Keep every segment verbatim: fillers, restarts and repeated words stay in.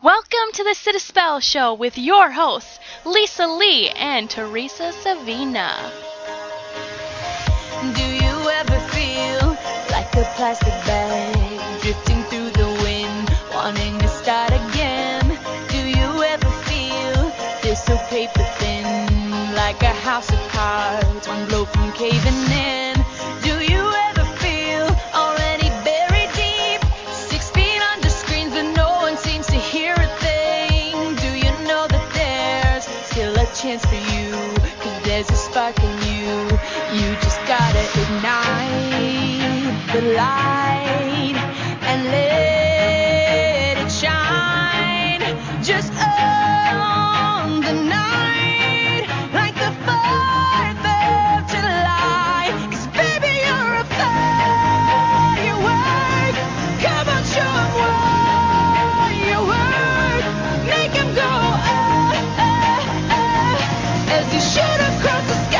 Welcome to the Sit a Spell Show with your hosts, Lisa Lee and Teresa Savina. Do you ever feel like a plastic bag drifting through the wind, wanting to start again? Do you ever feel this so paper thin, like a house of cards, one blow from caving in? Do you ever feel already buried deep, six feet under screens but no one seems to hear a thing? Do you know that there's still a chance for you, 'cause there's a spark in you? You just gotta ignite the light and let it shine. Just own the night like the fourth of July. 'Cause baby, you're a firework. Come on, show 'em what you work. Make 'em go, oh, oh, oh, as you shoot across the sky.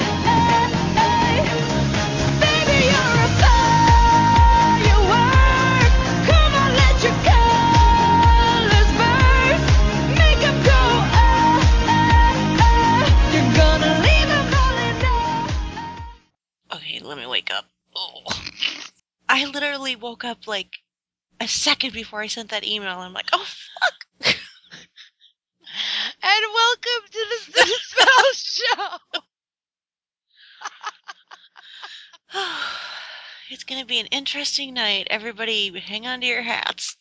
Baby, you're a firework. Come on, let your colors burst. Make 'em go, oh, oh, oh. You're gonna leave 'em all in love. Okay, let me wake up. Oh. I literally woke up like a second before I sent that email. I'm like, oh, fuck. And welcome to the Sit a Spell Show. It's going to be an interesting night. Everybody hang on to your hats.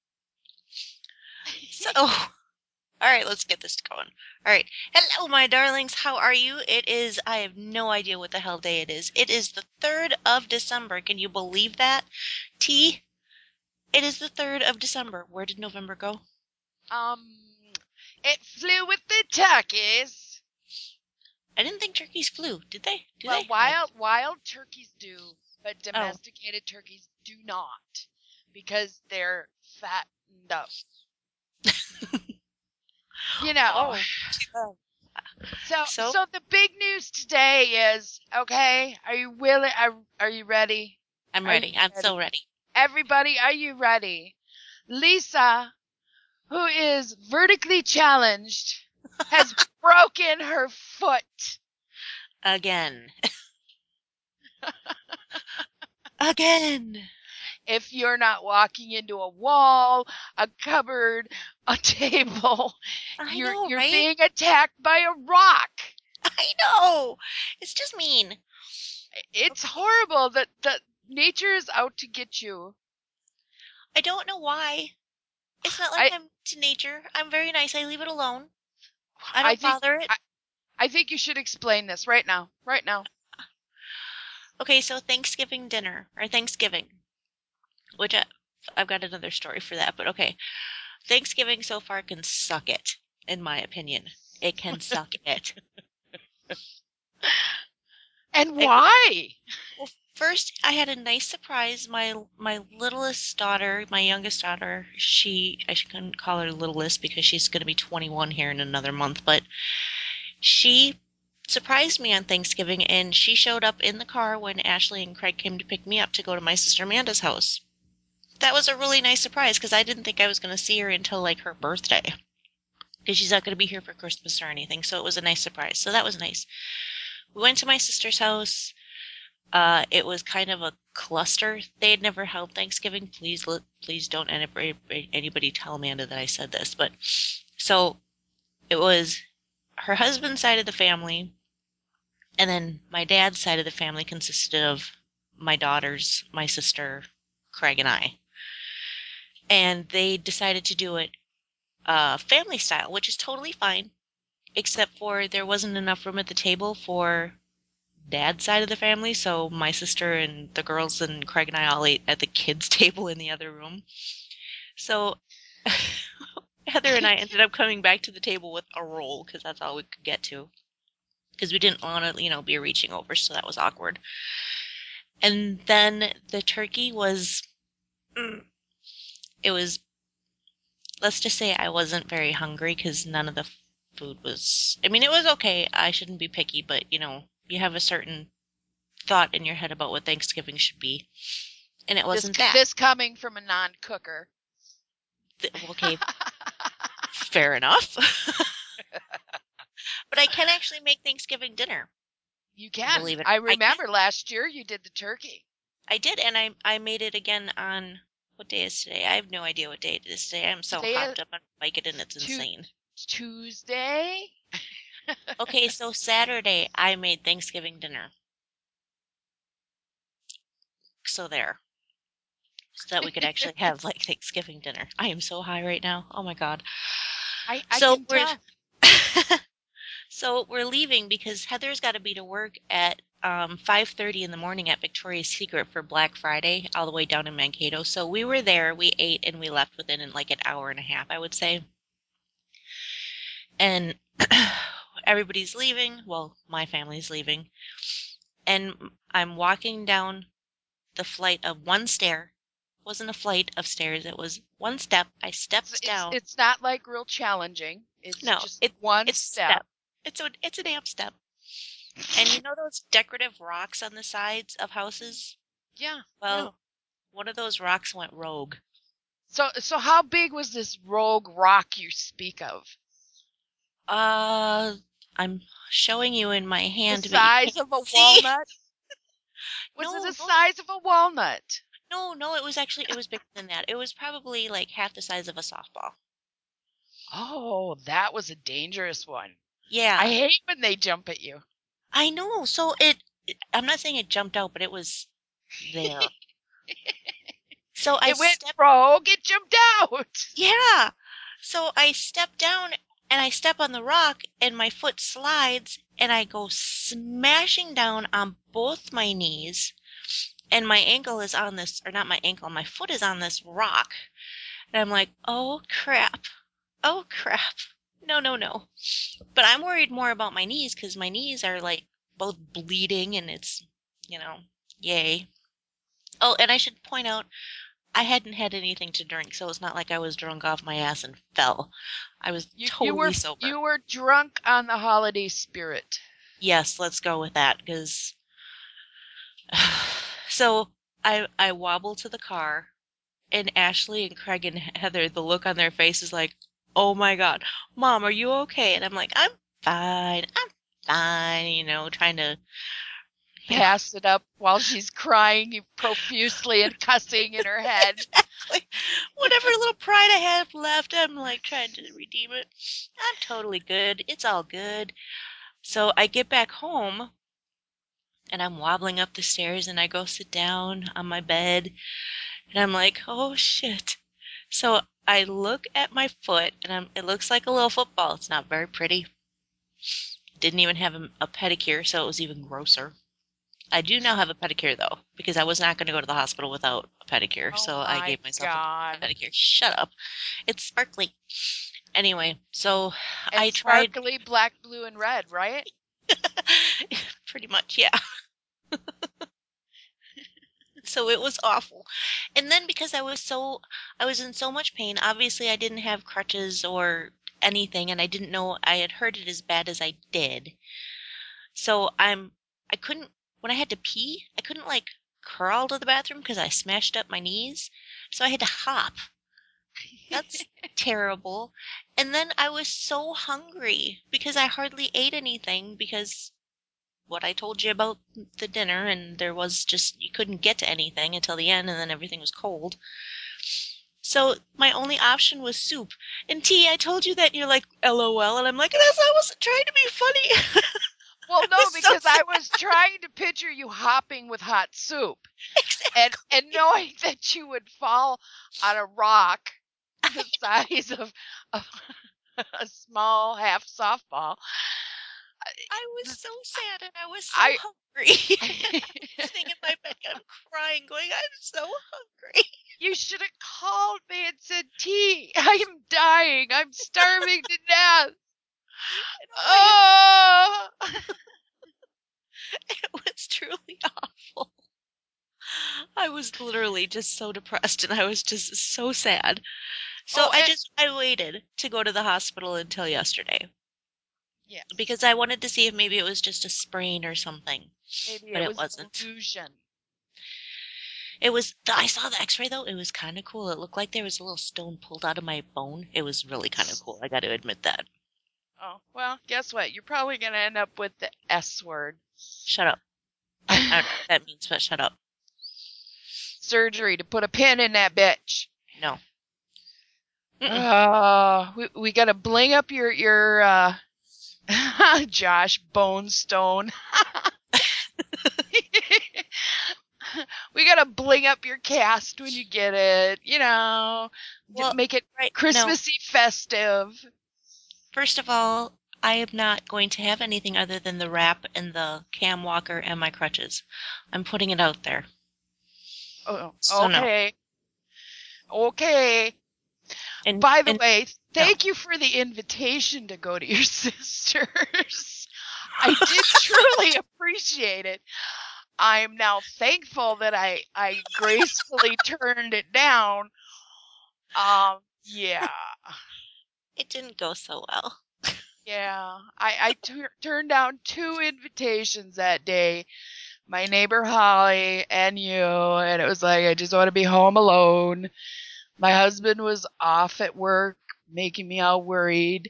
So, all right, let's get this going. All right. Hello, my darlings. How are you? It is, I have no idea what the hell day it is. It is the third of December. Can you believe that? T, it is the third of December. Where did November go? Um, it flew with the turkeys. I didn't think turkeys flew. Did they? Do Well, they? wild wild turkeys do, but Oh. domesticated turkeys do not, because they're fattened up. You know. Oh. So, So? so the big news today is, okay, are you willing? Are, are you ready? I'm Are you ready. I'm so ready. Everybody, are you ready? Lisa, who is vertically challenged, has broken her foot. Again. Again. If you're not walking into a wall, a cupboard, a table, I you're know, you're right? being attacked by a rock. I know. It's just mean. It's horrible that that nature is out to get you. I don't know why. It's not like I- I, am to nature. I'm very nice. I leave it alone. I don't I think bother it. I, I think you should explain this right now. Right now. Okay, so Thanksgiving dinner, or Thanksgiving, which I, I've got another story for that, but okay. Thanksgiving so far can suck it, in my opinion. It can suck it. And why? Well, first, I had a nice surprise. My my littlest daughter, my youngest daughter, she I couldn't call her littlest because she's going to be twenty-one here in another month, but she surprised me on Thanksgiving, and she showed up in the car when Ashley and Craig came to pick me up to go to my sister Amanda's house. That was a really nice surprise because I didn't think I was going to see her until like her birthday, because she's not going to be here for Christmas or anything. So it was a nice surprise. So that was nice. We went to my sister's house. Uh, it was kind of a cluster. They had never held Thanksgiving. Please, please don't anybody, anybody tell Amanda that I said this. But so it was her husband's side of the family, and then my dad's side of the family consisted of my daughters, my sister, Craig, and I. And they decided to do it uh, family style, which is totally fine, except for there wasn't enough room at the table for dad's side of the family, so my sister and the girls and Craig and I all ate at the kids' table in the other room. So Heather and I ended up coming back to the table with a roll, because that's all we could get to, because we didn't want to, you know, be reaching over, so that was awkward. And then the turkey was, mm, it was, let's just say I wasn't very hungry, because none of the food was, I mean, it was okay. I shouldn't be picky, but, you know, you have a certain thought in your head about what Thanksgiving should be, and it wasn't this, that. This coming from a non-cooker. Th- okay, Fair enough. But I can actually make Thanksgiving dinner. You can. Believe it. I I can. remember last year you did the turkey. I did, and I I made it again on what day is today? I have no idea what day it is today. I'm so Today hopped is up on bacon, and it's Tu- insane. Tuesday. Okay, so Saturday I made Thanksgiving dinner. So there. So that we could actually have like Thanksgiving dinner. I am so high right now. Oh my god. I, I So can we're tell. so we're leaving because Heather's got to be to work at um, five thirty in the morning at Victoria's Secret for Black Friday, all the way down in Mankato. So we were there, we ate, and we left within like an hour and a half, I would say. And everybody's leaving. Well, my family's leaving, and I'm walking down the flight of one stair. It wasn't a flight of stairs. It was one step. I stepped It's, down. it's not like real challenging. It's No, just it, one it's step. step. It's a it's a damn step. And you know those decorative rocks on the sides of houses? Yeah. Well, yeah. one of those rocks went rogue. So so how big was this rogue rock you speak of? Uh, I'm showing you in my The hand, but you size can't of a see. walnut? Was No, it the no, size of a walnut? no, no. It was actually it was bigger than that. It was probably like half the size of a softball. Oh, that was a dangerous one. Yeah, I hate when they jump at you. I know. So it, it- I'm not saying it jumped out, but it was there. So I It went stepped. rogue. It jumped out. Yeah. So I step down and I step on the rock and my foot slides and I go smashing down on both my knees and my ankle is on this, or not my ankle, my foot is on this rock. And I'm like, oh crap. Oh crap. No, no, no. But I'm worried more about my knees because my knees are like both bleeding and it's, you know, yay. Oh, and I should point out, I hadn't had anything to drink, so it's not like I was drunk off my ass and fell. I was You, totally you were sober. you were drunk on the holiday spirit. Yes, let's go with that, because so I I wobble to the car, and Ashley and Craig and Heather, the look on their face is like, "Oh my God, Mom, are you okay?" And I'm like, "I'm fine, I'm fine," you know, trying to, you know, Pass it up while she's crying profusely and cussing in her head. exactly whatever little pride I have left, I'm like trying to redeem it. I'm totally good. It's all good. So I get back home and I'm wobbling up the stairs and I go sit down on my bed and I'm like, oh shit. So I look at my foot and I'm, it looks like a little football. It's not very pretty. Didn't even have a, a pedicure, so it was even grosser. I do now have a pedicure though, because I was not going to go to the hospital without a pedicure, Oh so I my gave myself a God. pedicure. Shut up. It's sparkly. Anyway, so And I tried sparkly black, blue, and red, right? pretty much, yeah. So it was awful. And then because I was so I was in so much pain, obviously I didn't have crutches or anything and I didn't know I had hurt it as bad as I did. So I'm I couldn't when I had to pee, I couldn't like crawl to the bathroom because I smashed up my knees. So I had to hop. That's terrible. And then I was so hungry because I hardly ate anything because what I told you about the dinner, and there was just, you couldn't get to anything until the end, and then everything was cold. So my only option was soup. And T, I told you that, and you're like, LOL, and I'm like, that's, I wasn't trying to be funny. Well, I no, was so because I sad. was trying to picture you hopping with hot soup Exactly. and and knowing that you would fall on a rock the size of, of a small half softball. I was so sad, and I was so I hungry. I'm sitting in my bed, I'm crying, going, I'm so hungry. You should have called me and said, T, I am dying. I'm starving to death. Oh. It was truly awful. I was literally just so depressed, and I was just so sad. So Oh, I and just I waited to go to the hospital until yesterday yes, because I wanted to see if maybe it was just a sprain or something, maybe but it it was wasn't. illusion. It was, I saw the x-ray though. It was kind of cool. It looked like there was a little stone pulled out of my bone. It was really kind of cool. I got to admit that. Oh, well, guess what? You're probably going to end up with the S word. Shut up. I don't know what that means, but shut up. Surgery to put a pin in that bitch. No. Uh, we, we got to bling up your, your, uh, Josh Bonestone. We got to bling up your cast when you get it, you know, Well, make it right, Christmassy, no. festive. First of all, I am not going to have anything other than the wrap and the cam walker and my crutches. I'm putting it out there. Oh, So okay. No. Okay. And, By the and, way, thank no. you for the invitation to go to your sister's. I did truly appreciate it. I'm now thankful that I, I gracefully turned it down. Um, yeah. It didn't go so well. Yeah. I, I tur- turned down two invitations that day. My neighbor Holly and you, and it was like, I just want to be home alone. My husband was off at work, making me all worried.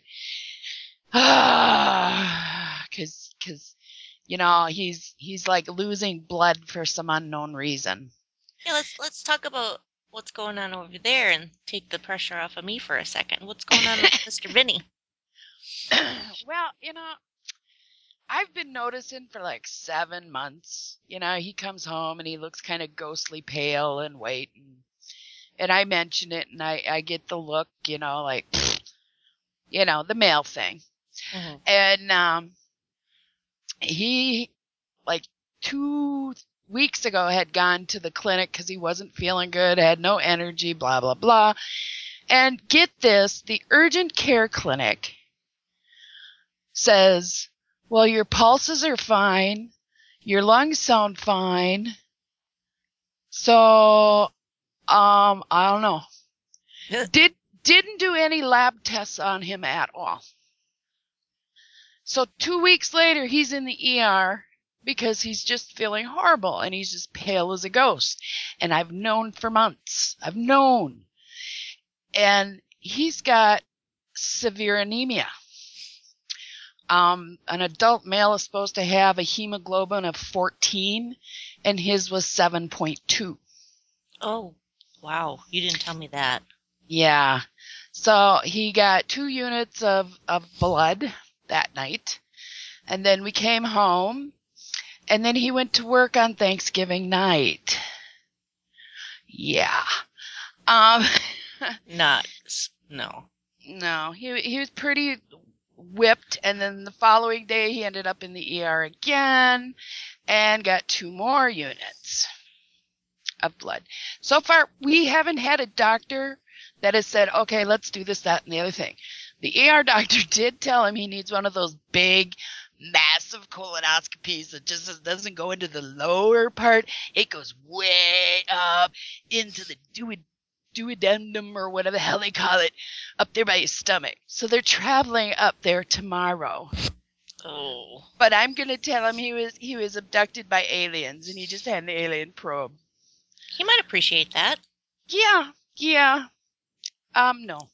Cause, cause, you know, he's, he's like losing blood for some unknown reason. Yeah, let's let's talk about what's going on over there and take the pressure off of me for a second. What's going on with Mister Vinny? Well, you know, I've been noticing for like seven months, you know, he comes home and he looks kind of ghostly pale and white. And, and I mention it and I, I get the look, you know, like, you know, the male thing. Mm-hmm. And um, he, like two weeks ago, had gone to the clinic because he wasn't feeling good, had no energy, blah, blah, blah. And get this, the urgent care clinic says, well, your pulses are fine, your lungs sound fine, so, um, I don't know. Did, didn't do any lab tests on him at all. So two weeks later, he's in the E R because he's just feeling horrible and he's just pale as a ghost. And I've known for months. I've known. And he's got severe anemia. Um, an adult male is supposed to have a hemoglobin of fourteen, and his was seven point two. Oh, wow. You didn't tell me that. Yeah. So he got two units of, of blood that night. And then we came home. And then he went to work on Thanksgiving night. Yeah. Um, Not, no. no, he he was pretty whipped, and then the following day he ended up in the E R again and got two more units of blood. So far, we haven't had a doctor that has said, okay, let's do this, that, and the other thing. The E R doctor did tell him he needs one of those big, massive colonoscopies that just doesn't go into the lower part. It goes way up into the duod- duodenum or whatever the hell they call it, up there by your stomach. So they're traveling up there tomorrow. Oh. But I'm going to tell him he was he was abducted by aliens and he just had an alien probe. He might appreciate that. Yeah, yeah. Um, no.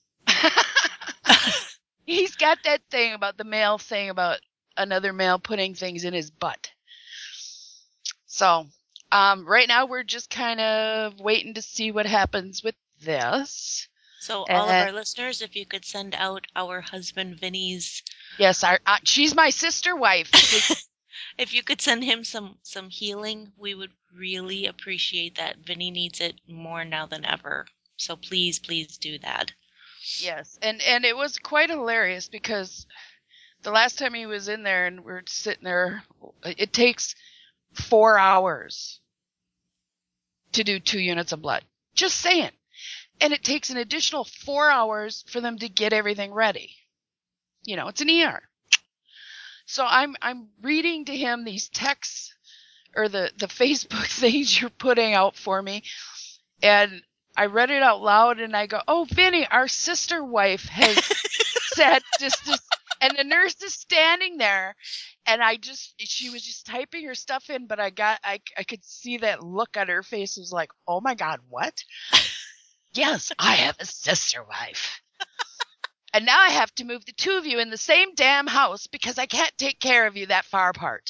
He's got that thing about the male thing about another male putting things in his butt. So, um, right now we're just kind of waiting to see what happens with this. So And, all of our listeners, if you could send out our husband Vinny's... Yes, our, uh, she's my sister wife. If you could send him some, some healing, we would really appreciate that. Vinny needs it more now than ever. So please, please do that. Yes, and, and it was quite hilarious because the last time he was in there and we we're sitting there, it takes four hours to do two units of blood. Just saying. And it takes an additional four hours for them to get everything ready. You know, it's an E R. So I'm I'm reading to him these texts or the, the Facebook things you're putting out for me. And I read it out loud and I go, oh, Vinny, our sister wife has said just this. And the nurse is standing there, and I just, she was just typing her stuff in, but I got, I, I could see that look on her face. It was like, oh my God, what? Yes, I have a sister wife. And now I have to move the two of you in the same damn house because I can't take care of you that far apart.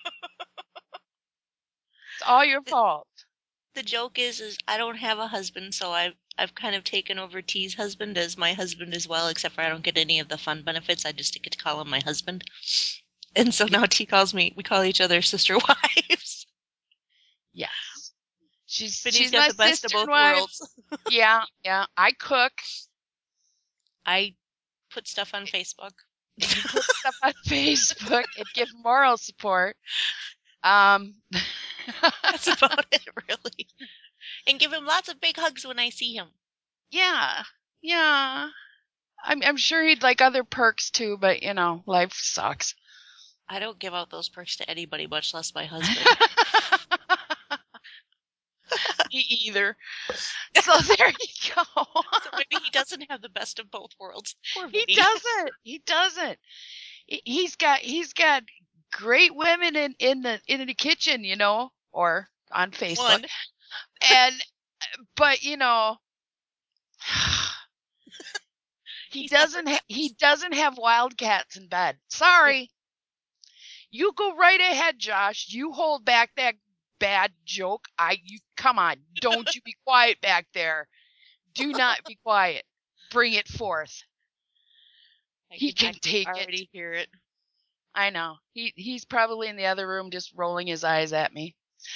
It's all your fault. The joke is, is I don't have a husband, so I've I've kind of taken over T's husband as my husband as well, except for I don't get any of the fun benefits. I just get to call him my husband. And so now T calls me, we call each other sister wives. Yes. She's, But she's he's got my the best of sister both wife. worlds. Yeah, yeah. I cook. I put stuff on Facebook. You put stuff on Facebook and give moral support. Um, That's about it, really. And give him lots of big hugs when I see him. yeah, yeah. I'm, I'm sure he'd like other perks too, but you know, life sucks. I don't give out those perks to anybody, much less my husband. Me either. So there you go. So maybe he doesn't have the best of both worlds. Poor He Vinny. doesn't. He doesn't. He- He's got he's got great women in, in the in the kitchen, you know, or on Facebook. One. And but you know, he He's doesn't not- ha- he doesn't have wildcats in bed. Sorry. You go right ahead, Josh. You hold back that bad joke. I you come on. Don't you be quiet back there. Do not be quiet. Bring it forth. I He can I take already it. hear it. I know. He he's probably in the other room just rolling his eyes at me.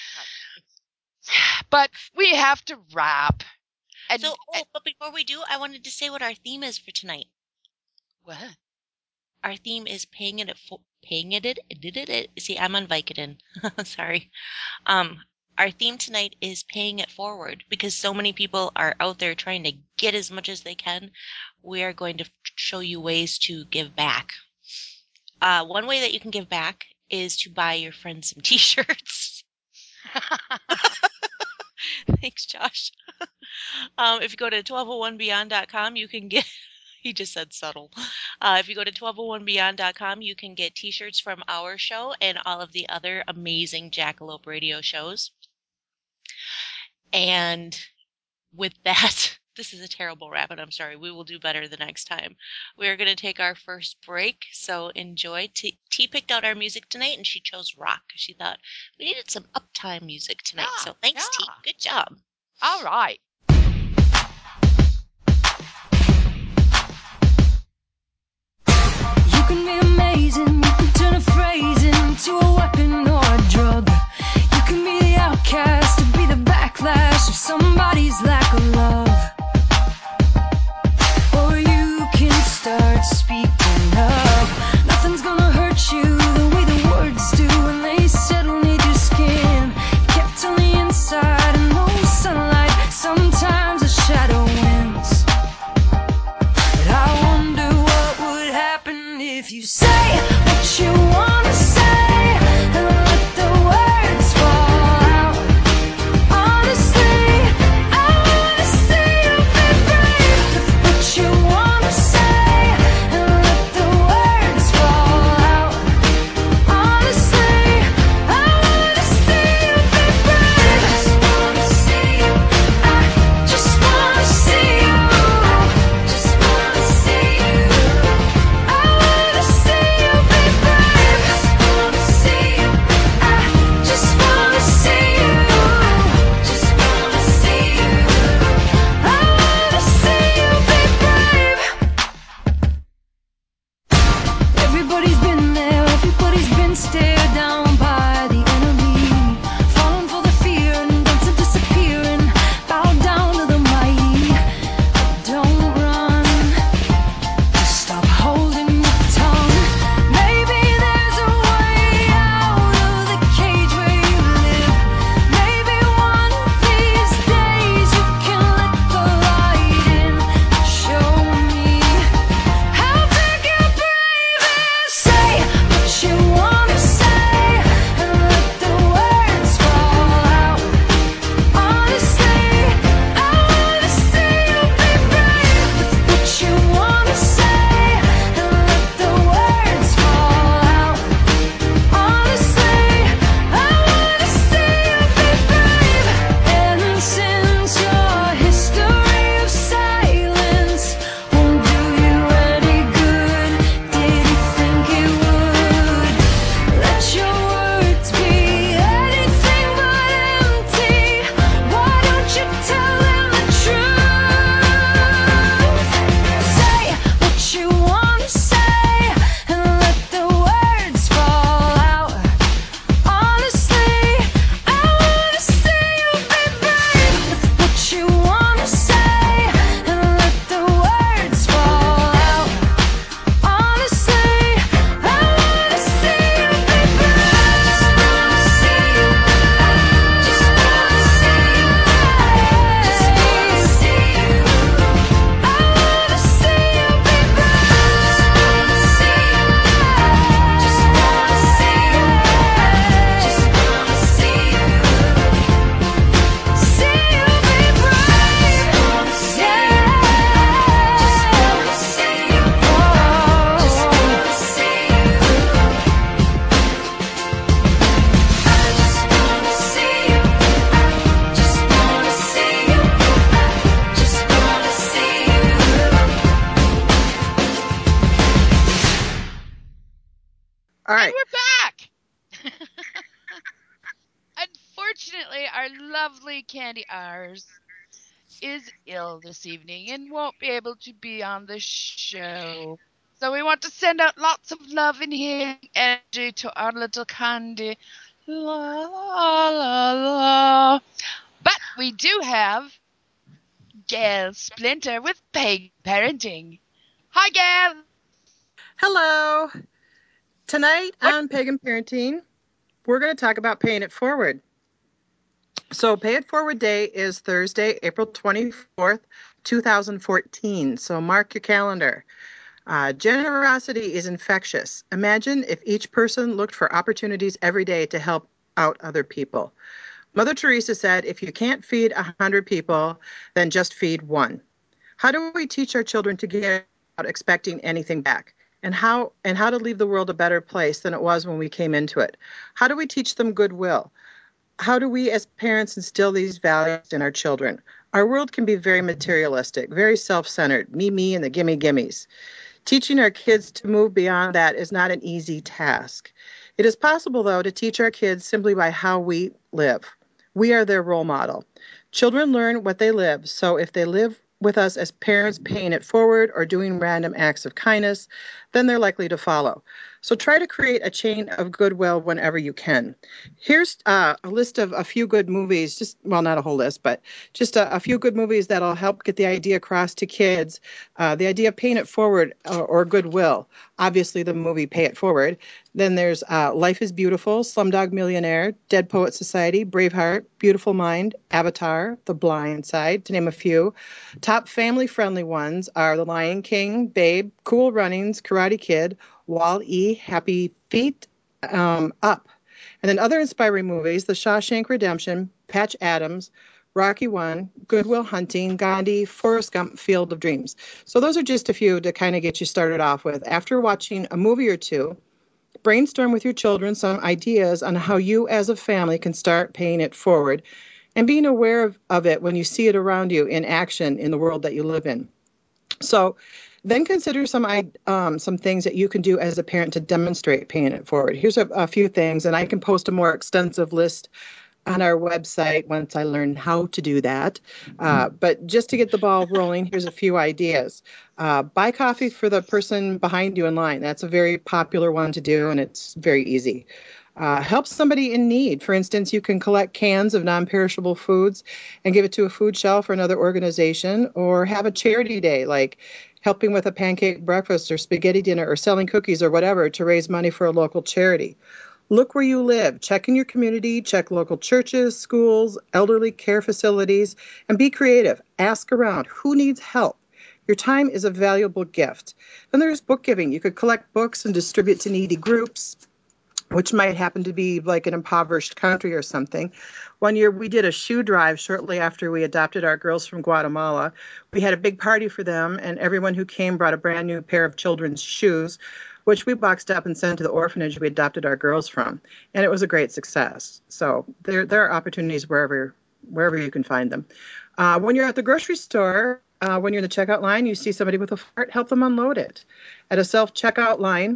But we have to wrap. And So, oh, but before we do, I wanted to say what our theme is for tonight. what? Our theme is paying it for paying it. it, it, it, it. See, I'm on Vicodin. Sorry. Um, our theme tonight is paying it forward because so many people are out there trying to get as much as they can. We are going to show you ways to give back. Uh, one way that you can give back is to buy your friends some T-shirts. Thanks, Josh. um, if you go to twelve oh one beyond dot com, you can get. He just said subtle. Uh, if you go to twelve oh one beyond dot com, you can get T-shirts from our show and all of the other amazing Jackalope Radio shows. And with that, this is a terrible wrap, and I'm sorry. We will do better the next time. We are going to take our first break, so enjoy. T, T picked out our music tonight, and she chose rock because she thought we needed some uptime music tonight. Yeah, so thanks, yeah. T. Good job. All right. You can be amazing, you can turn a phrase into a weapon or a drug. You can be the outcast or be the backlash of somebody's lack of love. Or you can start speaking up. Nothing's gonna hurt you the way the words do when they settle neath your skin. Kept on the inside and no sunlight. Sometimes a shadow wins. But I wonder what would happen if you say what you wanna say and let the words fall out. Honestly, I wanna see you be brave with what you wanna say and let the words fall out. Honestly, I wanna see you be brave. I just wanna see you. I just wanna see you. Just wanna see you. I wanna see you be brave. Just wanna see you. I just wanna see you. Just wanna see you. I wanna see you be brave. Everybody's been there, everybody's been stared down by the enemy. Falling for the fear and dancing, disappearing, bow down to the mighty. Don't run, just stop holding your tongue. Maybe there's a way out of the cage where you live. Maybe one of these days you can let the light in. Show me how big your brave is. Say what you wanna say All right. And we're back. Unfortunately, our lovely Candy Ours is ill this evening and won't be able to be on the show. So we want to send out lots of love and healing energy to our little Candy. La la la la. But we do have Gail Splinter with Pagan Parenting. Hi, Gail. Hello. Tonight What? on Pagan Parenting, we're going to talk about paying it forward. So Pay It Forward Day is Thursday, April twenty-fourth, two thousand fourteen. So mark your calendar. Uh, generosity is infectious. Imagine if each person looked for opportunities every day to help out other people. Mother Teresa said, if you can't feed a hundred people, then just feed one. How do we teach our children to give without expecting anything back? And how and how to leave the world a better place than it was when we came into it? How do we teach them goodwill? How do we as parents instill these values in our children? Our world can be very materialistic, very self-centered, me, me, and the gimme gimmes. Teaching our kids to move beyond that is not an easy task. It is possible, though, to teach our kids simply by how we live. We are their role model. Children learn what they live, so if they live with us as parents paying it forward or doing random acts of kindness, then they're likely to follow. So try to create a chain of goodwill whenever you can. Here's uh, a list of a few good movies, just, well, not a whole list, but just a, a few good movies that'll help get the idea across to kids. Uh, the idea of paying it forward or, or goodwill. Obviously, the movie Pay It Forward. Then there's uh, Life is Beautiful, Slumdog Millionaire, Dead Poet Society, Braveheart, Beautiful Mind, Avatar, The Blind Side, to name a few. Top family-friendly ones are The Lion King, Babe, Cool Runnings, Karate Kid, Wall-E, Happy Feet, um, Up. And then other inspiring movies, The Shawshank Redemption, Patch Adams, Rocky One, Goodwill Hunting, Gandhi, Forrest Gump, Field of Dreams. So those are just a few to kind of get you started off with. After watching a movie or two, brainstorm with your children some ideas on how you as a family can start paying it forward and being aware of, of it when you see it around you in action in the world that you live in. So then consider some um, some things that you can do as a parent to demonstrate paying it forward. Here's a, a few things, and I can post a more extensive list on our website once I learn how to do that. Uh, but just to get the ball rolling, here's a few ideas. Uh, buy coffee for the person behind you in line. That's a very popular one to do, and it's very easy. Uh, help somebody in need. For instance, you can collect cans of non-perishable foods and give it to a food shelf or another organization, or have a charity day, like helping with a pancake breakfast or spaghetti dinner or selling cookies or whatever to raise money for a local charity. Look where you live. Check in your community. Check local churches, schools, elderly care facilities, and be creative. Ask around. Who needs help? Your time is a valuable gift. Then there's book giving. You could collect books and distribute to needy groups, which might happen to be like an impoverished country or something. One year we did a shoe drive shortly after we adopted our girls from Guatemala. We had a big party for them, and everyone who came brought a brand new pair of children's shoes, which we boxed up and sent to the orphanage we adopted our girls from. And it was a great success. So there, there are opportunities wherever, wherever you can find them. Uh, when you're at the grocery store, uh, when you're in the checkout line, you see somebody with a fart, help them unload it. At a self-checkout line,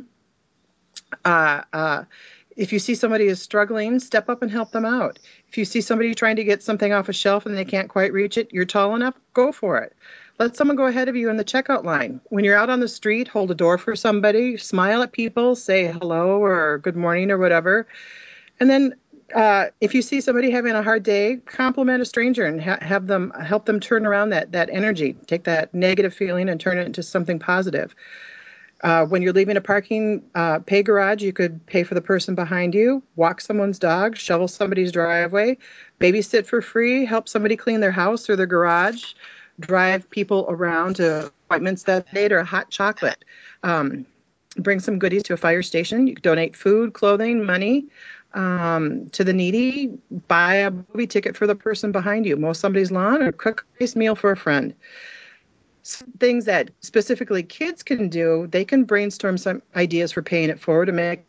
Uh, uh, if you see somebody is struggling, step up and help them out. If you see somebody trying to get something off a shelf and they can't quite reach it, you're tall enough, go for it. Let someone go ahead of you in the checkout line. When you're out on the street, hold a door for somebody, smile at people, say hello or good morning or whatever. And then uh, if you see somebody having a hard day, compliment a stranger and ha- have them help them turn around that, that energy. Take that negative feeling and turn it into something positive. Uh, when you're leaving a parking uh, pay garage, you could pay for the person behind you, walk someone's dog, shovel somebody's driveway, babysit for free, help somebody clean their house or their garage, drive people around to appointments that day or a hot chocolate. Um, bring some goodies to a fire station. You could donate food, clothing, money um, to the needy. Buy a movie ticket for the person behind you. Mow somebody's lawn or cook a nice meal for a friend. Some things that specifically kids can do, they can brainstorm some ideas for paying it forward and make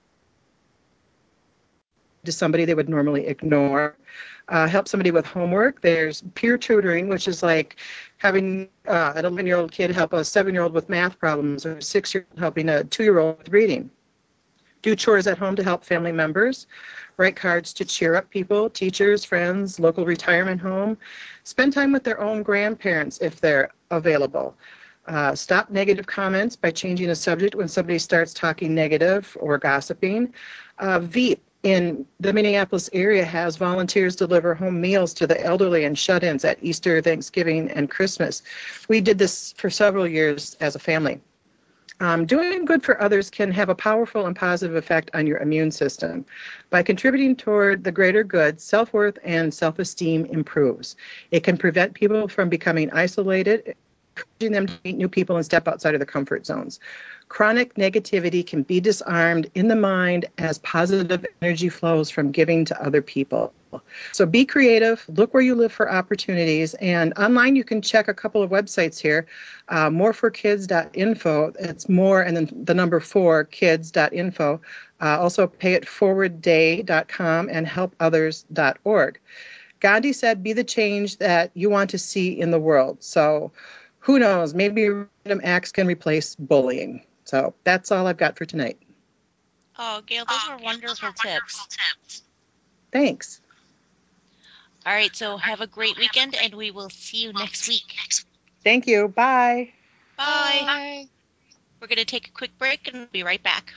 to somebody they would normally ignore. Uh, help somebody with homework. There's peer tutoring, which is like having uh, an eleven-year-old kid help a seven-year-old with math problems or a six-year-old helping a two-year-old with reading. do chores at home to help family members, write cards to cheer up people, teachers, friends, local retirement home, spend time with their own grandparents if they're available. Uh, stop negative comments by changing a subject when somebody starts talking negative or gossiping. Uh, Veep in the Minneapolis area has volunteers deliver home meals to the elderly and shut-ins at Easter, Thanksgiving, and Christmas. We did this for several years as a family. Um, doing good for others can have a powerful and positive effect on your immune system. By contributing toward the greater good, self-worth and self-esteem improves. It can prevent people from becoming isolated, encouraging them to meet new people and step outside of their comfort zones. Chronic negativity can be disarmed in the mind as positive energy flows from giving to other people. So be creative, look where you live for opportunities, and online you can check a couple of websites here. Uh, more for kids dot info, it's more and then the number four, kids dot info. Uh, also pay it forward day dot com and help others dot org. Gandhi said, be the change that you want to see in the world. So who knows, maybe random acts can replace bullying. So that's all I've got for tonight. Oh, Gail, those were wonderful tips. Thanks. All right, so have a great weekend, and we will see you next week. Thank you. Bye. Bye. Bye. We're going to take a quick break and be right back.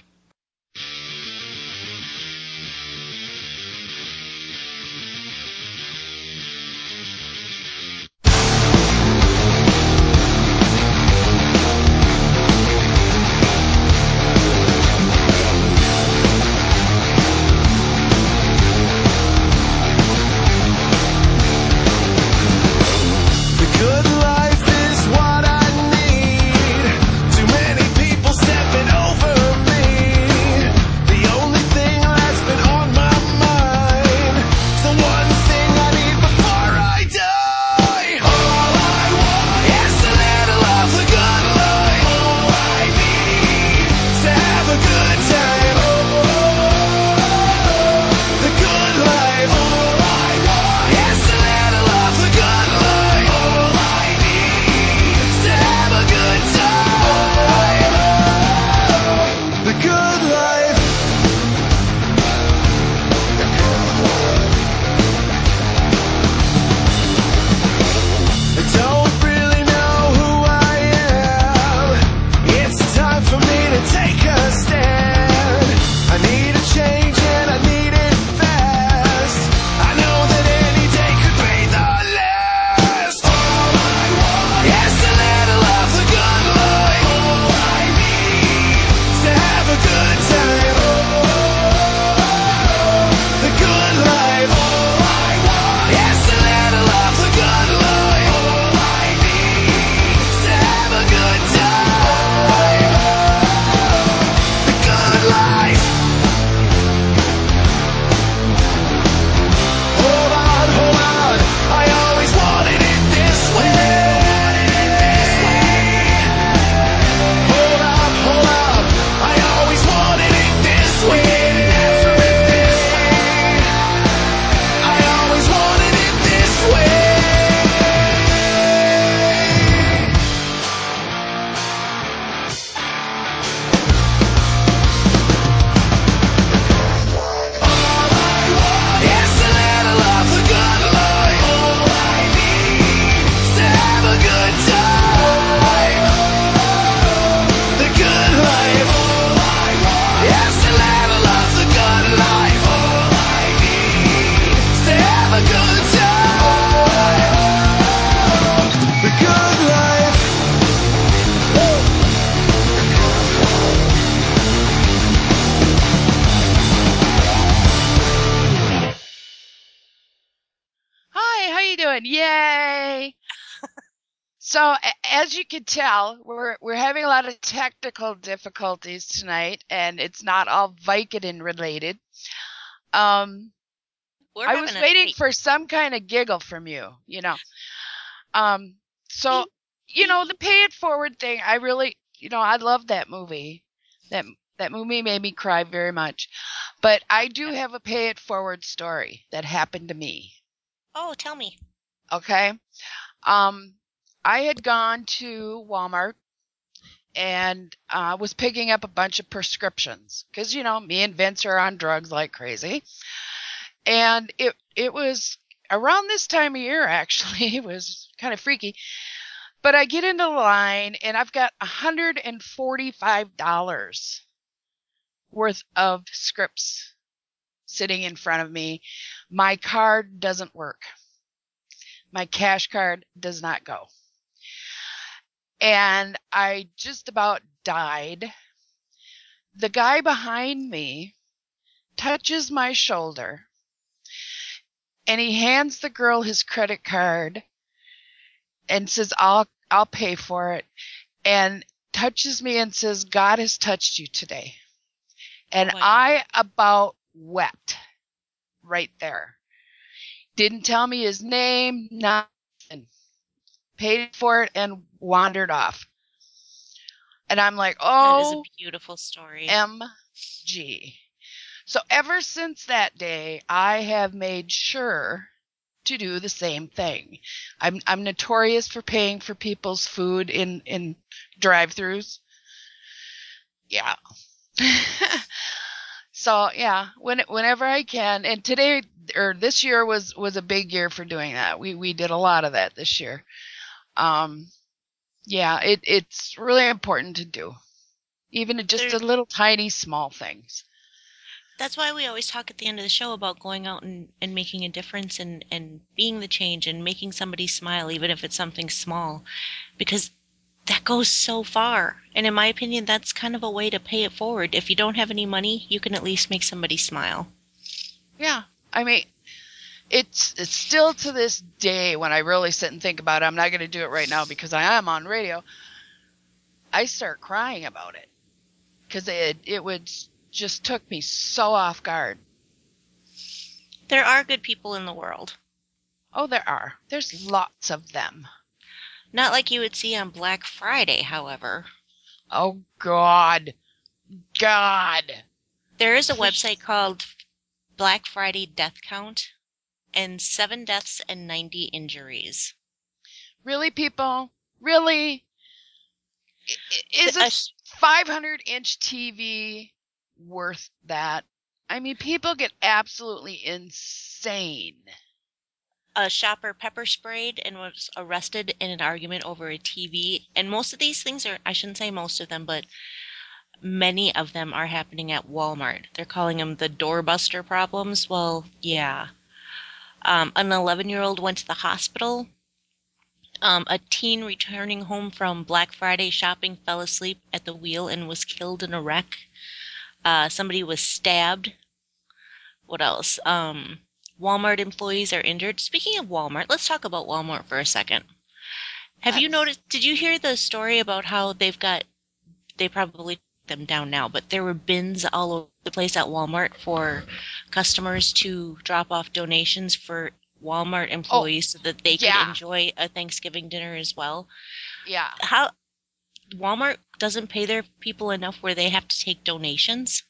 Good life is what I need. Too many people stepping over me. The only thing that's been on my mind is the one thing I need before I die. All I want is a little of the good life. All I need is to have a good time. The good life. All I want is a little of the good life. All I need is to have a good time. The good life. I don't really know who I am. It's time for me to take a stand. I need a change and I need it fast. I know that any day could be the last. All I want is a little of the good life. All I need is to have a good time. The good life. All I want is a little of the good life. All I need is to have a good time. The good life. Hold on, hold on. I always wanted it this way. Hold up, hold up. I always wanted it this way. I always wanted it this way. Yes, a little of the good life. All I need is to have a good time. The good life. All I want. Yes, a little of the good life. All I need is to have a good time. The good life. Hi, how you doing? Yay! So, a- as you can tell, we're we're having a lot of technical difficulties tonight, and it's not all Vicodin related. Um, We're I having was a waiting great- for some kind of giggle from you, you know. Um, so you know the pay it forward thing. I really, you know, I love that movie. That that movie made me cry very much. But I do have a pay it forward story that happened to me. Oh, tell me. Okay. Um, I had gone to Walmart and uh, was picking up a bunch of prescriptions because, you know, me and Vince are on drugs like crazy. And it it was around this time of year, actually. It was kind of freaky. But I get into the line, and I've got one hundred forty-five dollars worth of scripts sitting in front of me. My card doesn't work. My cash card does not go. And I just about died. The guy behind me touches my shoulder, and he hands the girl his credit card and says, I'll, I'll pay for it, and touches me and says, God has touched you today. And Oh my I about wept right there. Didn't tell me his name, nothing. Paid for it and wandered off. And I'm like, That is a oh, beautiful story. M G. So ever since that day, I have made sure to do the same thing. I'm I'm notorious for paying for people's food in in drive-thrus. Yeah. So yeah, when whenever I can, and today or this year was was a big year for doing that. We we did a lot of that this year. Um, yeah, it it's really important to do, even just There- a little tiny small things. That's why we always talk at the end of the show about going out and, and making a difference and, and being the change and making somebody smile, even if it's something small, because that goes so far. And in my opinion, that's kind of a way to pay it forward. If you don't have any money, you can at least make somebody smile. Yeah, I mean, it's it's still to this day when I really sit and think about it. I'm not going to do it right now because I am on radio. I start crying about it because it it would just took me so off guard. There are good people in the world. Oh, there are. There's lots of them. Not like you would see on Black Friday, however. Oh God, God. There is a Please. website called Black Friday Death Count, and seven deaths and ninety injuries. Really, people? Really? I- Is A a five hundred inch T V worth that? I mean, people get absolutely insane. A shopper pepper sprayed and was arrested in an argument over a T V. And most of these things are, I shouldn't say most of them, but many of them are happening at Walmart. They're calling them the doorbuster problems. Well, yeah. Um, an eleven year old went to the hospital. Um, a teen returning home from Black Friday shopping fell asleep at the wheel and was killed in a wreck. Uh, somebody was stabbed. What else? Um, Walmart employees are injured. Speaking of Walmart, let's talk about Walmart for a second. Have you noticed, did you hear the story about how they've got, they probably took them down now, but there were bins all over the place at Walmart for customers to drop off donations for Walmart employees so that they yeah. could enjoy a Thanksgiving dinner as well? Yeah. How Walmart doesn't pay their people enough where they have to take donations?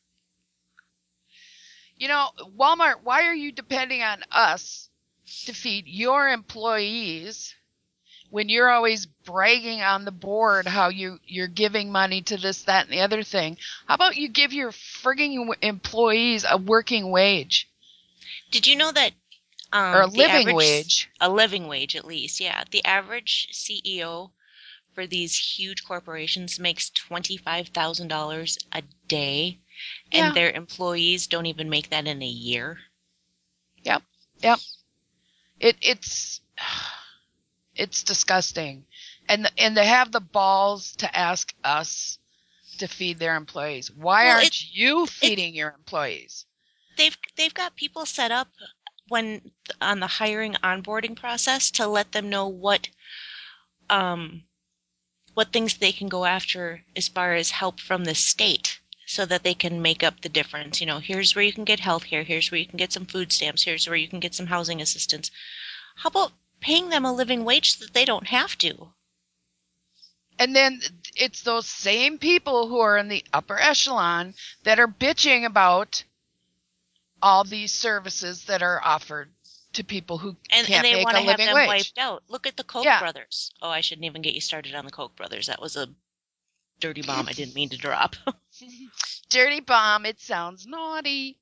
You know, Walmart, why are you depending on us to feed your employees when you're always bragging on the board how you, you're giving money to this, that, and the other thing? How about you give your frigging employees a working wage? Did you know that um, Or a the living average, wage. A living wage, at least, yeah. The average C E O for these huge corporations makes twenty-five thousand dollars a day, Yeah. and their employees don't even make that in a year. Yep. Yep. It it's it's disgusting. And and to have the balls to ask us to feed their employees. Why Well, aren't it- you feeding your employees? They've they've got people set up when on the hiring onboarding process to let them know what um what things they can go after as far as help from the state so that they can make up the difference. You know, here's where you can get health care, here's where you can get some food stamps, here's where you can get some housing assistance. How about paying them a living wage so that they don't have to? And then it's those same people who are in the upper echelon that are bitching about all these services that are offered to people who And, can't and they make want a to have living them wage. wiped out. Look at the Koch Yeah. brothers. Oh, I shouldn't even get you started on the Koch brothers. That was a dirty bomb I didn't mean to drop. Dirty bomb. It sounds naughty.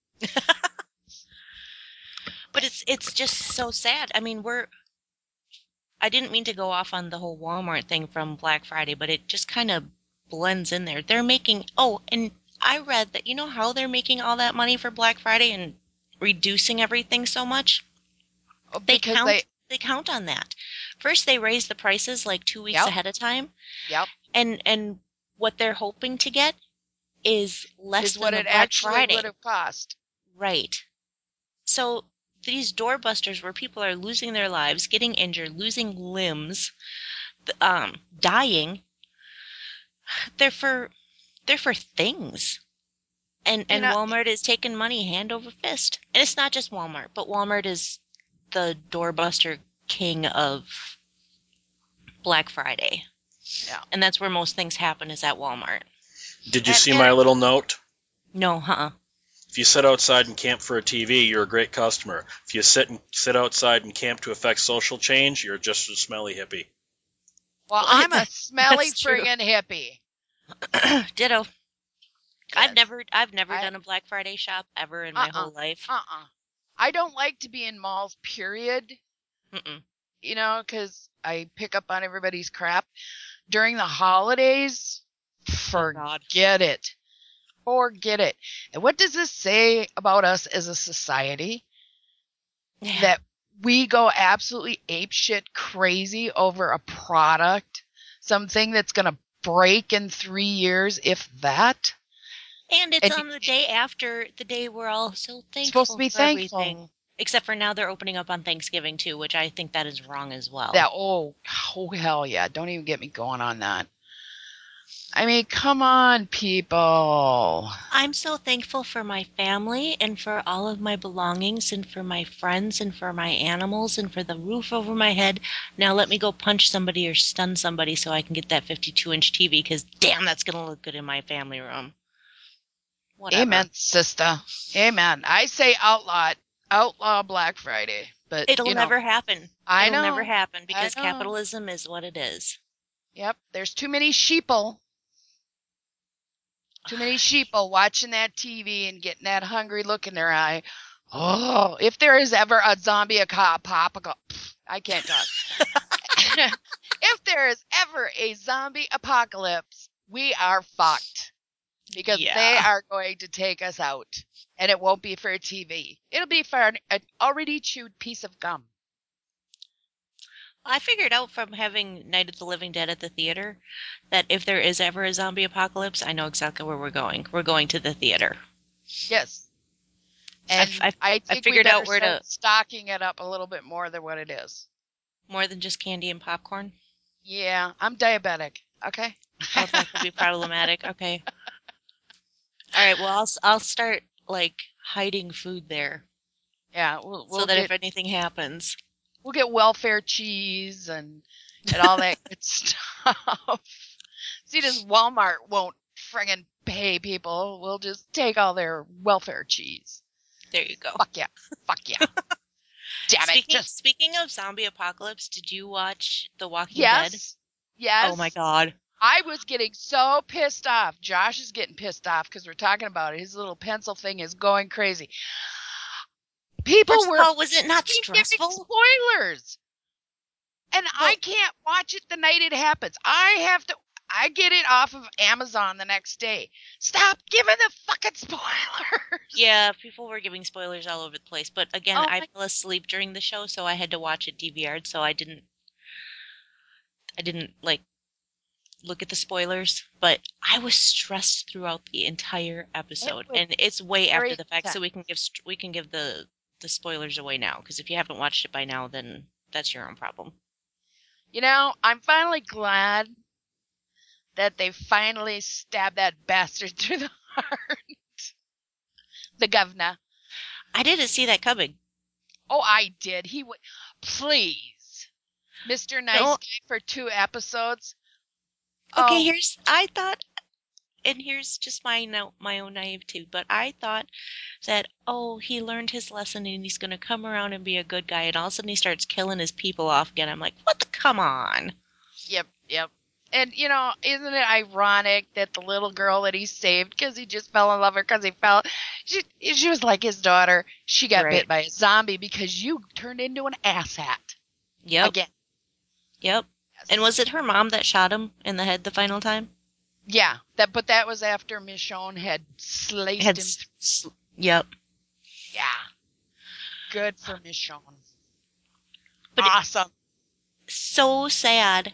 But it's it's just so sad. I mean, we're I didn't mean to go off on the whole Walmart thing from Black Friday, but it just kind of blends in there. They're making oh, and I read that you know how they're making all that money for Black Friday and reducing everything so much? Oh, They because count they. they count on that. First they raise the prices like two weeks Yep. ahead of time. Yep. And and what they're hoping to get is less Is than what the it Black actually Friday. would have cost. Right. So these doorbusters where people are losing their lives, getting injured, losing limbs, th- um, dying, they're for they're for things. And You and know, Walmart is taking money hand over fist. And it's not just Walmart, but Walmart is the doorbuster king of Black Friday. yeah. And that's where most things happen is at Walmart. Did you And- see and- my little note? No, uh-uh. If you sit outside and camp for a T V, you're a great customer. If you sit and sit outside and camp to affect social change, you're just a smelly hippie. Well, Well, I'm a that- smelly that's true. friggin' hippie. Ditto. I've Yes. never I've never I- done a Black Friday shop ever in my Uh-uh. whole life. Uh-uh. I don't like to be in malls, period. Mm-mm. You know, because I pick up on everybody's crap. During the holidays, Oh, God. forget it. Forget it. And what does this say about us as a society? Yeah. That we go absolutely apeshit crazy over a product, something that's going to break in three years, if that. And it's and on the day after the day we're all so thankful Supposed to be for thankful. everything. Except for now they're opening up on Thanksgiving too, which I think that is wrong as well. That oh, oh hell yeah! Don't even get me going on that. I mean, come on, people. I'm so thankful for my family and for all of my belongings and for my friends and for my animals and for the roof over my head. Now let me go punch somebody or stun somebody so I can get that fifty-two inch T V because damn, that's going to look good in my family room. Whatever. Amen, sister. Amen. I say outlaw, it. outlaw Black Friday, but It'll you know, never happen. I It'll know. never happen because know. capitalism is what it is. Yep, there's too many sheeple. Too many sheeple watching that T V and getting that hungry look in their eye. Oh, if there is ever a zombie apocalypse, I can't talk. If there is ever a zombie apocalypse, we are fucked. Because Yeah. they are going to take us out. And it won't be for a T V. It'll be for an, an already chewed piece of gum. I figured out from having Night of the Living Dead at the theater that if there is ever a zombie apocalypse, I know exactly where we're going. We're going to the theater. Yes. And I've- I I think figured we better out where start to- stocking it up a little bit more than what it is. More than just candy and popcorn. Yeah, I'm diabetic. Okay. Oh, that could be problematic. Okay. All right. Well, I'll s- I'll start like hiding food there Yeah, we'll, we'll so that get if anything happens, we'll get welfare cheese and and all that good stuff. See, this Walmart won't friggin' pay people. We'll just take all their welfare cheese. there you go. Fuck yeah. Fuck yeah. Damn it. Speaking Just speaking of zombie apocalypse, did you watch The Walking Dead? yes. Yes. Oh my god. I was getting so pissed off. Josh is getting pissed off because we're talking about it. His little pencil thing is going crazy. People First of were all, was it not fucking giving stressful? spoilers. And I Well- can't watch it the night it happens. I have to I get it off of Amazon the next day. Stop giving the fucking spoilers. Yeah, people were giving spoilers all over the place. But again, Oh I my- fell asleep during the show, so I had to watch it D V R'd, so I didn't I didn't like look at the spoilers, but I was stressed throughout the entire episode. was And it's way very after the fact, so intense. we can give st- we can give the the spoilers away now because if you haven't watched it by now, then that's your own problem. You know, I'm finally glad that they finally stabbed that bastard through the heart. The governor. I didn't see that coming. Oh, I did. He would. Please, Mister Nice No. Guy for two episodes. Okay, Oh, here's I thought, and here's just my no, my own naivety, but I thought that oh he learned his lesson and he's gonna come around and be a good guy, and all of a sudden he starts killing his people off again. I'm like, what the come on? yep, yep. And, you know, isn't it ironic that the little girl that he saved because he just fell in love with her because he fell, she, she was like his daughter. She got Right. bit by a zombie because you turned into an asshat. Yep. Again. Yep. And was it her mom that shot him in the head the final time? Yeah, that, but that was after Michonne had sliced Had him. s- Through. s- yep. Yeah. Good for Michonne. But it- awesome. So sad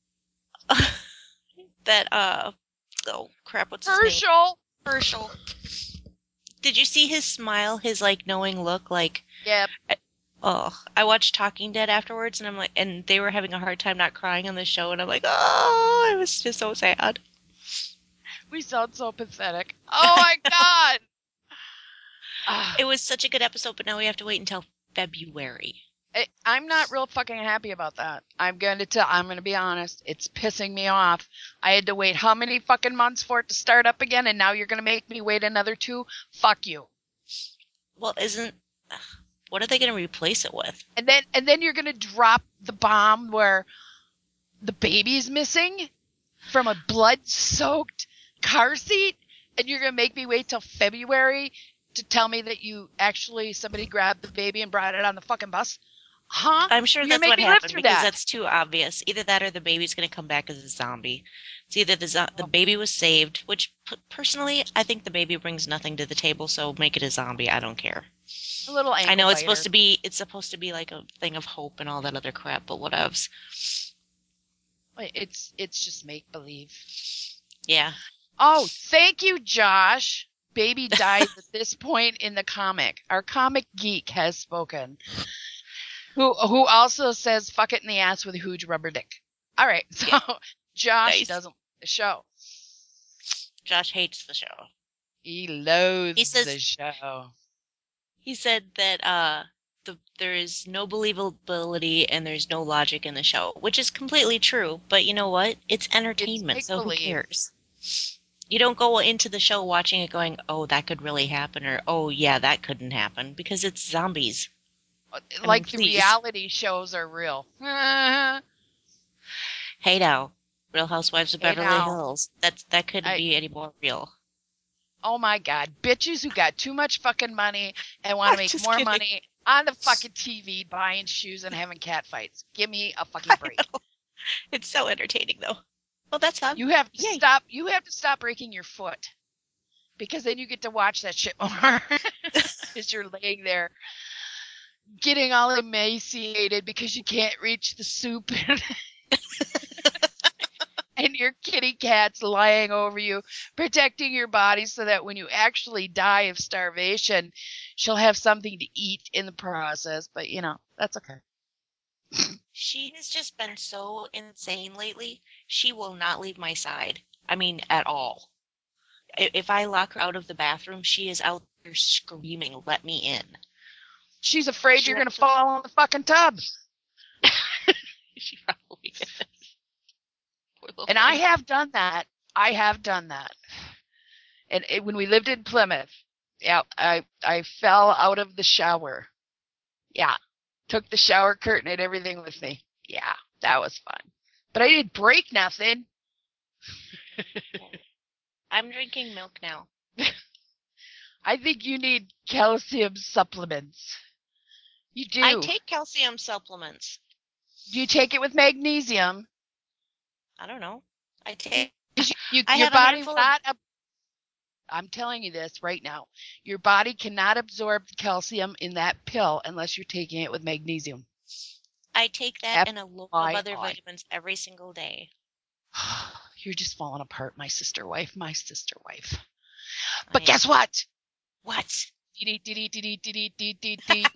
that uh oh crap, what's his name? Herschel. Herschel. Did you see his smile, his like knowing look? Like, Yep. oh, I watched Talking Dead afterwards, and I'm like, and they were having a hard time not crying on the show, and I'm like, oh, it was just so sad. We sound so pathetic. Oh my god. Ah, It was such a good episode, but now we have to wait until February. I- I'm not real fucking happy about that. I'm going to tell, I'm going to be honest. It's pissing me off. I had to wait how many fucking months for it to start up again, and now you're going to make me wait another two? Fuck you. Well, isn't what are they going to replace it with? And then, and then you're going to drop the bomb where the baby's missing from a blood-soaked car seat, and you're going to make me wait till February to tell me that you actually, somebody grabbed the baby and brought it on the fucking bus? Huh? I'm sure You're that's gonna what make me live happened through because that. that's too obvious. Either that or the baby's going to come back as a zombie. It's either the zo- the baby was saved, which p- personally I think the baby brings nothing to the table, so make it a zombie. I don't care. A little ankle I know it's biter. supposed to be it's supposed to be like a thing of hope and all that other crap, but whatevs. It's it's just make believe. Yeah. Oh, thank you, Josh. Baby dies at this point in the comic. Our comic geek has spoken. Who who also says fuck it in the ass with a huge rubber dick. All right, so Yeah. Josh Nice. doesn't like the show. Josh hates the show. He loathes He says- the show. He said that uh the there is no believability and there's no logic in the show, which is completely true, but you know what? It's entertainment, so who make-believe. cares? You don't go into the show watching it going, "Oh, that could really happen," or "Oh, yeah, that couldn't happen," because it's zombies. Like mean, the please. reality shows are real. oh Hey now, Real Housewives of Hey Beverly now. Hills. That's that couldn't I- be any more real. Oh my god, bitches who got too much fucking money and want I'm to make just more kidding. money on the fucking T V buying shoes and having cat fights. Give me a fucking break. It's so entertaining though. Well, that's fun. You have to Yay. stop. You have to stop breaking your foot, because then you get to watch that shit more. As you're laying there, getting all emaciated because you can't reach the soup, and your kitty cat's lying over you, protecting your body so that when you actually die of starvation, she'll have something to eat in the process. But you know, that's okay. She has just been so insane lately. She will not leave my side. I mean, at all. I- If I lock her out of the bathroom, she is out there screaming, "Let me in!" She's afraid She you're gonna wants to- fall in the fucking tub. She probably is. Poor little And I thing. have done that. I have done that. And it, when we lived in Plymouth, yeah, I I fell out of the shower. Yeah, took the shower curtain and everything with me. Yeah, that was fun. But I didn't break nothing. I'm drinking milk now. I think you need calcium supplements. You do. I take calcium supplements. Do you take it with magnesium? I don't know. I take. You, you, I your have a body handful will of- not. Ab- I'm telling you this right now. Your body cannot absorb the calcium in that pill unless you're taking it with magnesium. I take that F and a load Y of other I. vitamins every single day. You're just falling apart, my sister wife, my sister wife. But I- guess what? What? Dee dee dee dee dee dee dee dee dee.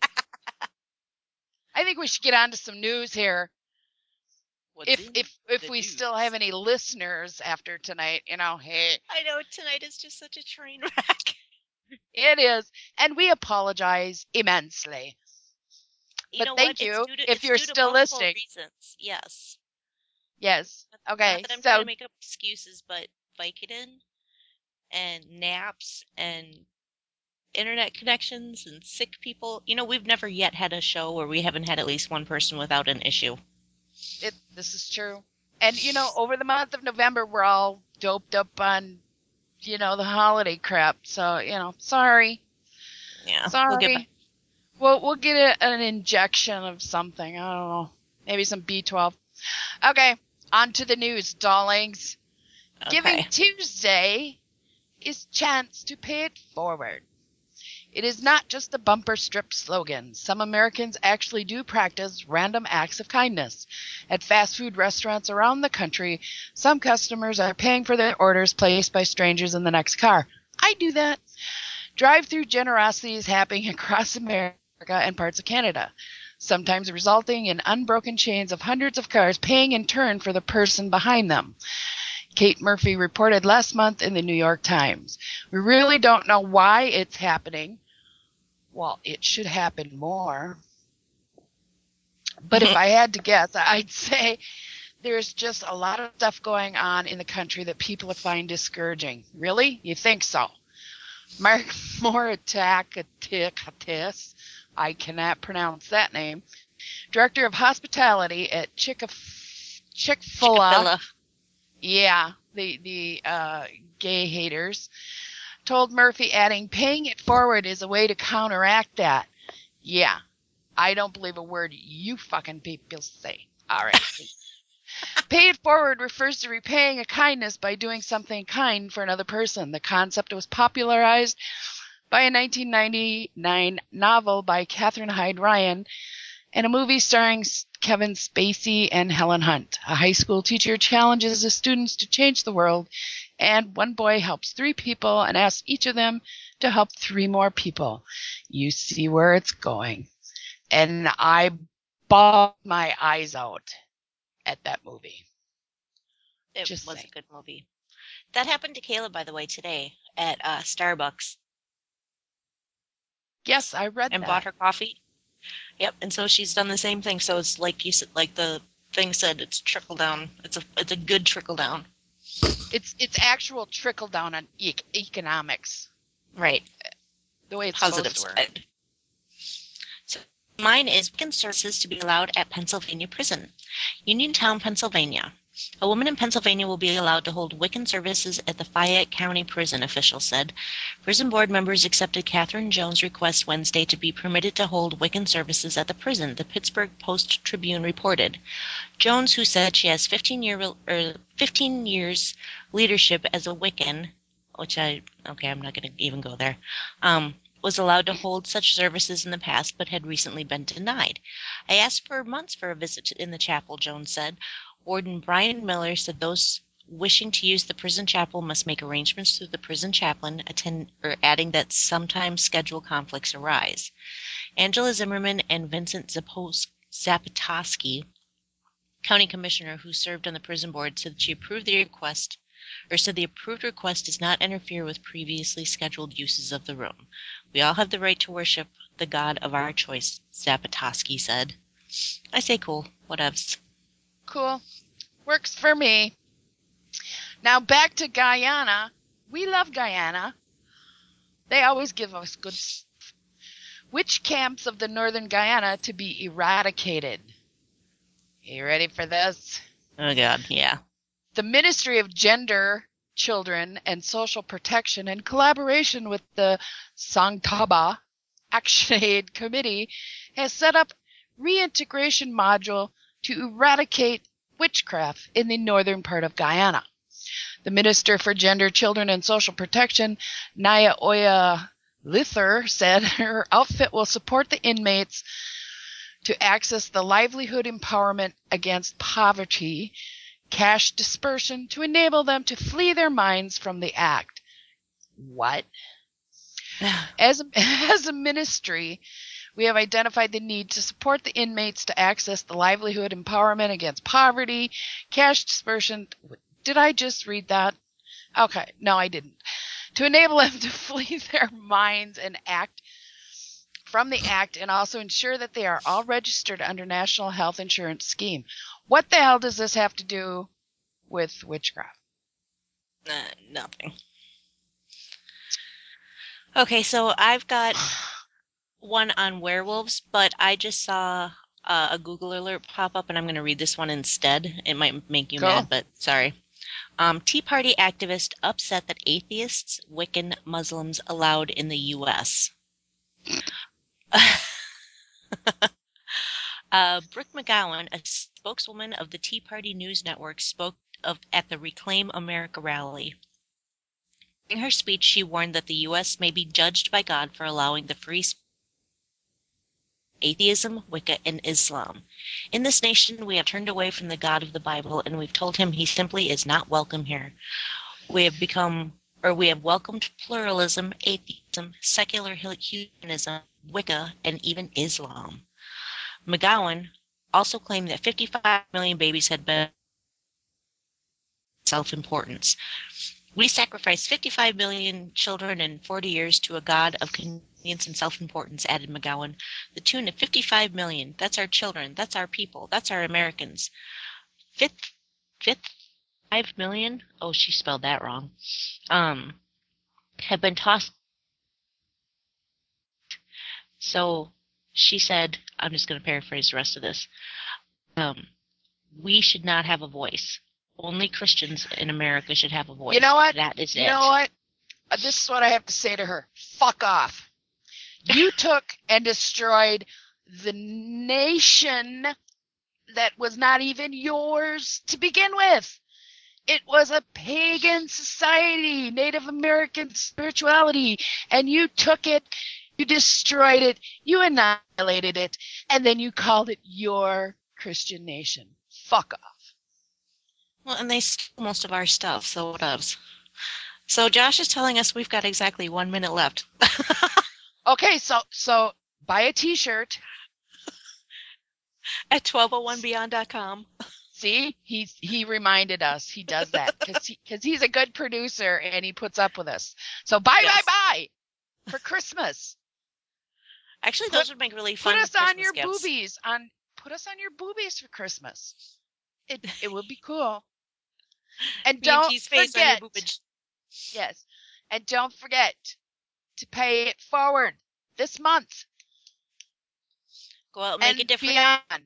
I think we should get on to some news here. What's If in if if the we news? still have any listeners after tonight, you know, hey, I know tonight is just such a train wreck. it is, and we apologize immensely. You But know thank what? you It's due to, if it's you're due to still multiple listening. Reasons. Yes. Yes. Okay. Not that I'm So trying to make up excuses, but Vicodin and naps and internet connections and sick people. You know, we've never yet had a show where we haven't had at least one person without an issue. it this is true. And, you know, over the month of November, we're all doped up on, you know, the holiday crap. So, you know, sorry. Yeah, Sorry. we'll get back. We'll, we'll get a, an injection of something. I don't know. Maybe some B twelve. Okay, on to the news, darlings. Giving Okay. Tuesday is chance to pay it forward. It is not just a bumper strip slogan. Some Americans actually do practice random acts of kindness. At fast food restaurants around the country, some customers are paying for their orders placed by strangers in the next car. I do that. Drive-through generosity is happening across America and parts of Canada, sometimes resulting in unbroken chains of hundreds of cars paying in turn for the person behind them. Kate Murphy reported last month in the New York Times. We really don't know why it's happening. Well, it should happen more. But if I had to guess, I'd say there's just a lot of stuff going on in the country that people find discouraging. Really? You think so? Mark Moratakis, I cannot pronounce that name, director of hospitality at Chick-fil-A. Chick-fil-A. Yeah, the the uh, gay haters told Murphy, adding, paying it forward is a way to counteract that. Yeah, I don't believe a word you fucking people say. All right. Pay it forward refers to repaying a kindness by doing something kind for another person. The concept was popularized by a nineteen ninety-nine novel by Katherine Hyde Ryan and a movie starring Kevin Spacey and Helen Hunt. A high school teacher challenges the students to change the world, and one boy helps three people and asks each of them to help three more people. You see where it's going. And I bawled my eyes out at that movie. It Just was saying. a good movie. That happened to Caleb, by the way, today at uh, Starbucks. Yes, I read and that. bought her coffee. Yep, and so she's done the same thing. So it's like you said, like the thing said, it's trickle down. It's a it's a good trickle down. It's it's actual trickle down on e- economics, Right. the way it's Positive supposed to work. side. So mine is weekend services to be allowed at Pennsylvania prison. Uniontown, Pennsylvania. A woman in Pennsylvania will be allowed to hold Wiccan services at the Fayette County Prison, officials said. Prison board members accepted Catherine Jones' request Wednesday to be permitted to hold Wiccan services at the prison, the Pittsburgh Post-Tribune reported. Jones, who said she has fifteen, year, er, fifteen years leadership as a Wiccan, which I, okay, I'm not going to even go there, um, was allowed to hold such services in the past but had recently been denied. I asked for months for a visit in the chapel, Jones said. Warden Brian Miller said those wishing to use the prison chapel must make arrangements through the prison chaplain, attend, or adding that sometimes schedule conflicts arise. Angela Zimmerman and Vincent Zapos- Zapotosky, county commissioner who served on the prison board, said she approved the request, or said the approved request does not interfere with previously scheduled uses of the room. We all have the right to worship the God of our choice, Zapotosky said. I say cool, whatevs. Cool. Works for me. Now back to Guyana. We love Guyana. They always give us good stuff. Which camps of the northern Guyana to be eradicated? You ready for this? Oh, God, yeah. The Ministry of Gender, Children, and Social Protection, in collaboration with the Sangtaba Action Aid Committee, has set up reintegration module to eradicate witchcraft in the northern part of Guyana. The Minister for Gender, Children, and Social Protection, Naya Oya Lither, said her outfit will support the inmates to access the livelihood empowerment against poverty, cash dispersion to enable them to flee their minds from the act. What? As a, as a ministry, we have identified the need to support the inmates to access the livelihood empowerment against poverty, cash dispersion. Did I just read that? Okay, no, I didn't. To enable them to flee their minds and act from the act, and also ensure that they are all registered under National Health Insurance Scheme. What the hell does this have to do with witchcraft? Uh, nothing. Okay, so I've got one on werewolves, but I just saw uh, a Google alert pop up, and I'm going to read this one instead. It might make you Cool. mad, but sorry. Um, Tea Party activist upset that atheists, Wiccan, Muslims allowed in the U S uh, Brooke McGowan, a spokeswoman of the Tea Party News Network, spoke of at the Reclaim America rally. In her speech, she warned that the U S may be judged by God for allowing the free speech atheism, Wicca, and Islam. In this nation, we have turned away from the God of the Bible, and we've told him he simply is not welcome here. We have become, or we have welcomed pluralism, atheism, secular humanism, Wicca, and even Islam. McGowan also claimed that fifty-five million babies had been self-importance. We sacrificed fifty-five million children in forty years to a God of convenience and self-importance, added McGowan. The tune of fifty-five million, that's our children, that's our people, that's our Americans. Fifth, fifth, five million? Oh, she spelled that wrong. Um, have been tossed. So she said, I'm just going to paraphrase the rest of this. Um, we should not have a voice. Only Christians in America should have a voice. You know what? That is you it. know what? Uh, This is what I have to say to her. Fuck off. You took and destroyed the nation that was not even yours to begin with. It was a pagan society, Native American spirituality, and you took it, you destroyed it, you annihilated it, and then you called it your Christian nation. Fuck off. Well, and they stole most of our stuff, so what else? So Josh is telling us we've got exactly one minute left. Okay, so so buy a T-shirt. At twelve oh one beyond dot com. See, he's he reminded us he does that because he, cause he's a good producer and he puts up with us. So buy, Yes. buy, buy for Christmas. Actually, Put- those would make really fun Put us on Christmas your gifts. boobies on. Put us on your boobies for Christmas. It it would be cool. And Me and don't T's face on your forget, boobage. yes, and don't forget to pay it forward this month Go out and make and a difference. beyond.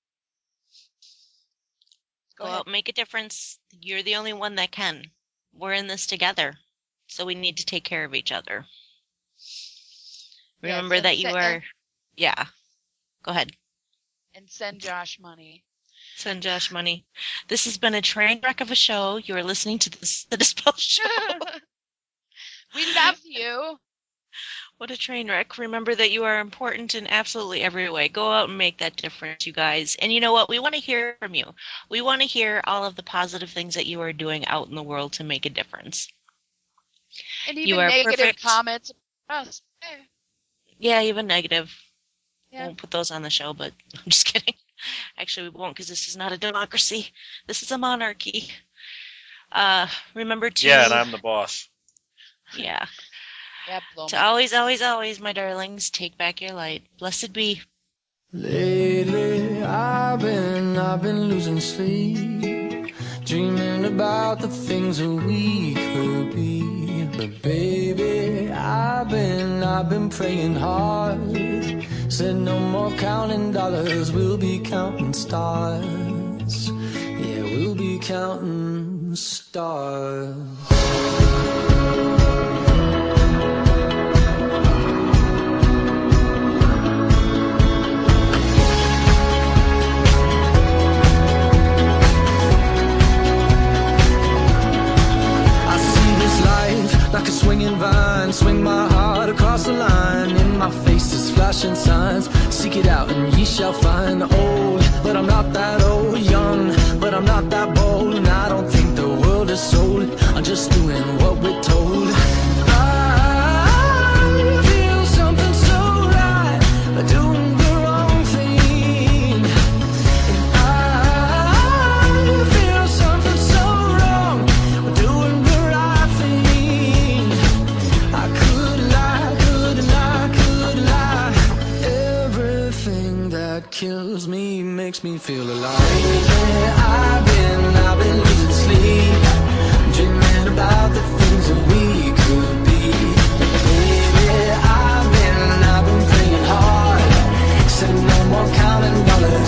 Go Go ahead. out and make a difference. You're the only one that can. We're in this together. So we need to take care of each other. Yes, Remember and that you se- are... and- Yeah. Go ahead. And send Josh money. Send Josh money. This has been a train wreck of a show. You are listening to this, the Dispel Show. We love you. What a train wreck. Remember that you are important in absolutely every way. Go out and make that difference, you guys. And you know what? We want to hear from you. We want to hear all of the positive things that you are doing out in the world to make a difference. And You even are negative perfect. comments about us. Eh, Yeah, even negative. Yeah. Won't put those on the show, but I'm just kidding. Actually, we won't because this is not a democracy. This is a monarchy. Uh, remember to... Yeah, and I'm the boss. Yeah. Yeah, blow To me. always, always, always, my darlings, take back your light. Blessed be. Lately, I've been, I've been losing sleep, dreaming about the things that we could be. But baby, I've been, I've been praying hard. Said no more counting dollars, we'll be counting stars. Yeah, we'll be counting stars. I see this life like a swinging vine. Swing my heart across the line. In my face is flashing signs. Seek it out and ye shall find. Old, but I'm not that old. Young, but I'm not that bold. And I don't think the world is sold. I'm just doing what we're told. I feel something so right, but doing the wrong thing. And I feel something so wrong, but doing the right thing. I could lie, could lie, could lie. Everything that kills me makes me feel alive. Lately, I've been, I've been losing sleep, dreaming about the things that we could be. Baby, I've been, I've been praying hard. Said no more counting dollars,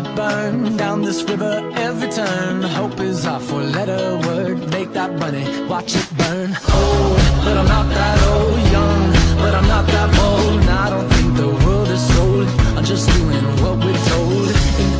it burn. Down this river every turn. Hope is our four-letter word. Make that money, watch it burn. Old, but I'm not that old. Young, but I'm not that bold. And I don't think the world is sold. I'm just doing what we're told. And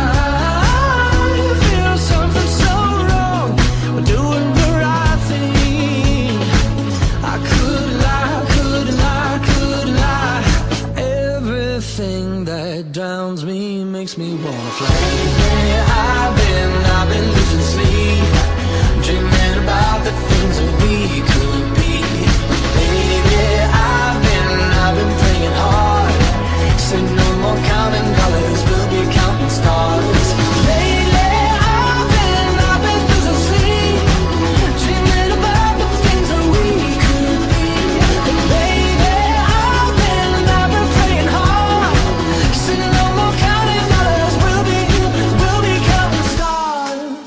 I feel something so wrong. We're doing the right thing. I could lie, could lie, could lie. Everything that drowns me makes me wanna fly. Lately I've been, I've been losing sleep, dreaming about the things that we could be. Baby, I've been, I've been praying hard. Said no more counting dollars, we'll be counting stars. Lately I've been, I've been losing sleep, dreaming about the things that we could be. Baby, I've been, I've been praying hard. Said no more counting dollars, we'll be, we'll be counting stars.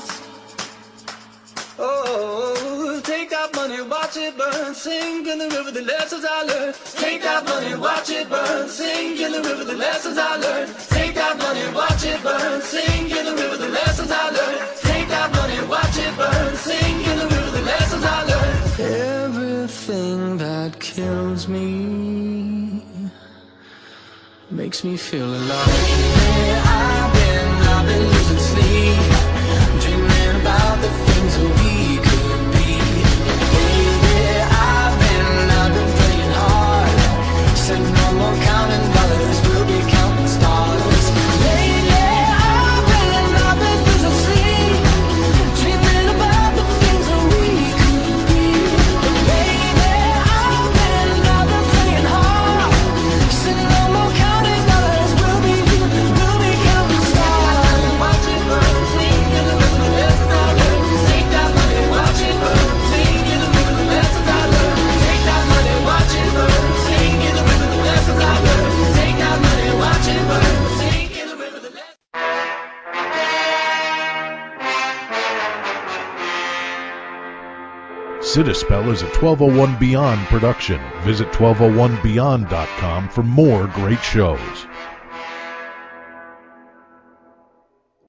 Oh, take that money, watch it burn. Sink in the river, the lessons I learned. Take that money, watch it burn. Sink in the river, the lessons I learned. Take that money, watch it burn. Sink in the river, the lessons I learned. Take that money, watch it burn. Sink in the river, the lessons I learned. Everything that kills me makes me feel alive. Yeah, I've been, I've been losing sleep, dreaming about the things that we could be. Baby, I've been, I've been praying hard. Said no more counting dollars, we'll be counting stars. Lately, I've been, I've been losing sleep, dreaming about the things that we could be. Baby, I've been, I've been praying hard. Said no more counting dollars, we'll be, we'll be counting stars. Watch it burn, sing in the river, the lessons I learned. Take that money, watch it burn, sing in the river, the lessons I learned. Take that money, watch it burn, sing in the river, the lessons I learned. Take that money, watch it burn, sing in the river, the lessons. Citispell is a twelve oh one Beyond production. Visit twelve oh one beyond dot com for more great shows.